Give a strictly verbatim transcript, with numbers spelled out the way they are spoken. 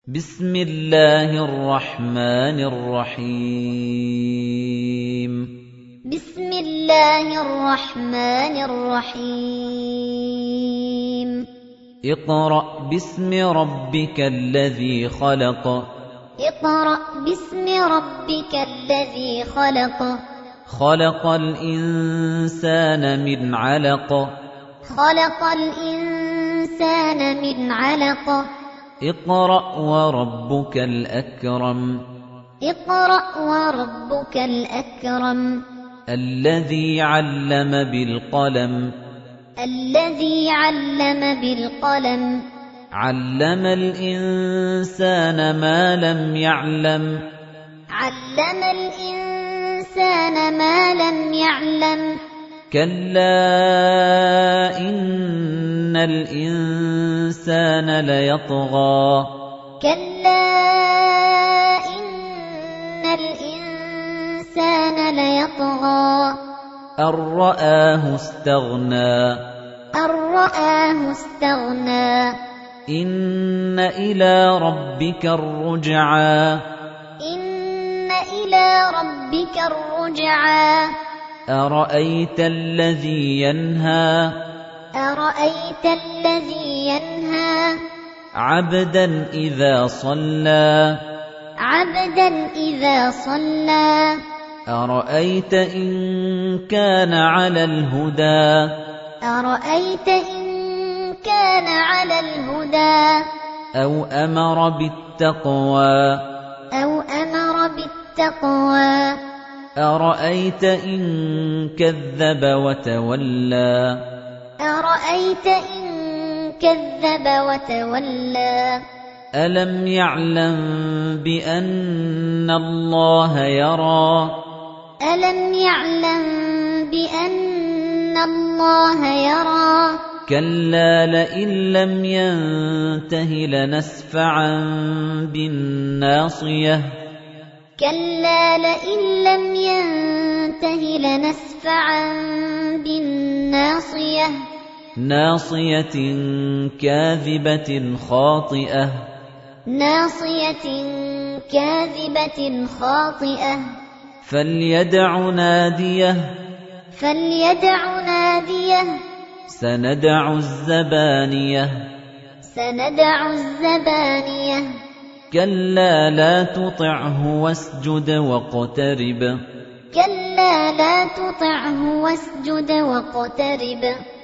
بسم الله الرحمن الرحيم بسم الله الرحمن الرحيم اقرأ باسم ربك الذي خلق اقرأ باسم ربك الذي خلق خلق الإنسان من علق خلق الإنسان من علق اقرأ وربك الأكرم اقرأ وربك الأكرم الذي علم بالقلم الذي علم بالقلم علم الإنسان ما لم يعلم علم الإنسان ما لم يعلم كلا إن الإنسان ليطغى كلا إن الإنسان ليطغى أن رآه استغنى أن رآه استغنى إن إلى ربك الرجعى إن إلى ربك الرجعى أرأيت الذي ينهى أرأيت الذي ينهى عبدا إذا صلى عبدا إذا صلى أرأيت إن كان على الهدى أرأيت إن كان على الهدى أو أمر بالتقوى أو أمر بالتقوى أرأيت إن كذب وتولى أرأيت إن كذب وتولى ألم يعلم بأن الله يرى ألم يعلم بأن الله يرى كلا لئن لم ينته لنسفعا بالناصية كلا لئن لم ينته لنسفعا بالناصية ناصية كاذبة خاطئة ناصية كاذبة خاطئة فليدع ناديه فليدع ناديه سندع الزبانية سندع الزبانية كلا لا تطعه واسجد واقترب كلا لا تطعه واسجد واقترب